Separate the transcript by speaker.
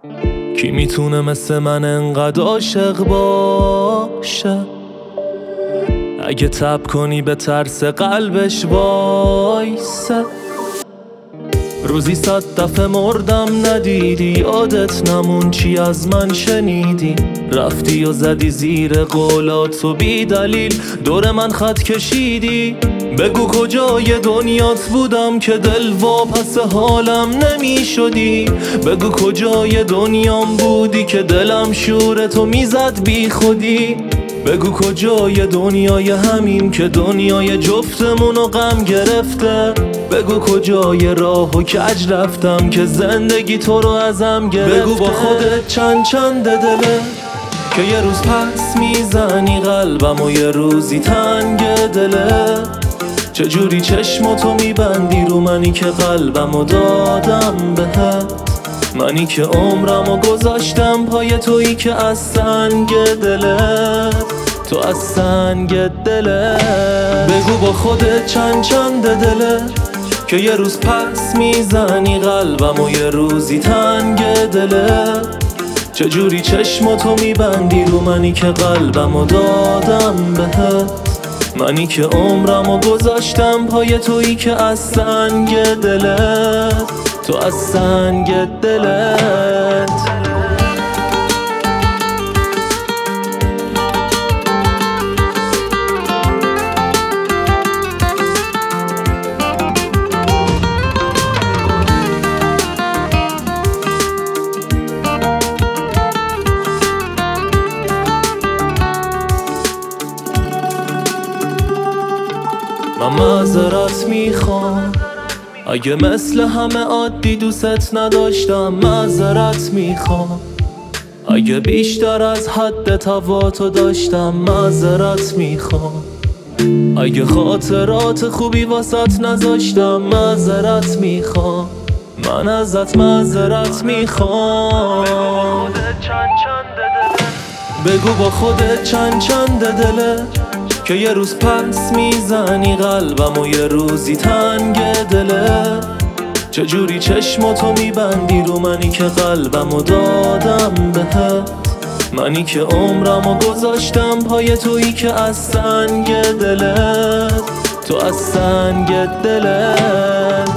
Speaker 1: کی میتونه مثل من انقدر عاشق باشه؟ اگه تب کنی به ترس قلبش وایسه. روزی 100 دفعه مردم ندیدی، یادت نمون چی از من شنیدی. رفتی و زدی زیر قولات و بی دلیل دور من خط کشیدی. بگو کجای دنیات بودم که دل واپس حالم نمی شدی. بگو کجای دنیام بودی که دلم شورتو میزد بی خودی. بگو کجای دنیای همین که دنیای جفتمونو غم گرفته. بگو کجای راهو کج رفتم که زندگی تو رو ازم گرفته. بگو با خودت چند دله که یه روز پس میزنی قلبم و یه روزی تنگ دله. چجوری چشماتو میبندی رو منی که قلبمو دادم بهت. منی که عمرمو گذاشتم پای تویی که از سنگ دلت. تو از سنگ دلت. بگو با خودت چند دله که یه روز پس میزنی قلبم و یه روزی تنگ دلت. چجوری چشماتو میبندی رو منی که قلبمو دادم بهت. منی که عمرمو گذاشتم پای تویی که از سنگ دلت. تو از سنگ دلت. من معذرت میخوام اگه مثل همه عادی دوست نداشتم. معذرت میخوام اگه بیشتر از حد تواتو داشتم. معذرت میخوام اگه خاطرات خوبی واسط نذاشتم. معذرت میخوام من ازت معذرت میخوام. بگو با خودت چند دله که یه روز پس میزنی قلبم و یه روزی تنگ دله. چجوری چشماتو میبندی رو منی که قلبمو دادم بهت. منی که عمرمو گذاشتم پای تویی که از سنگ دلت. تو از سنگ دلت.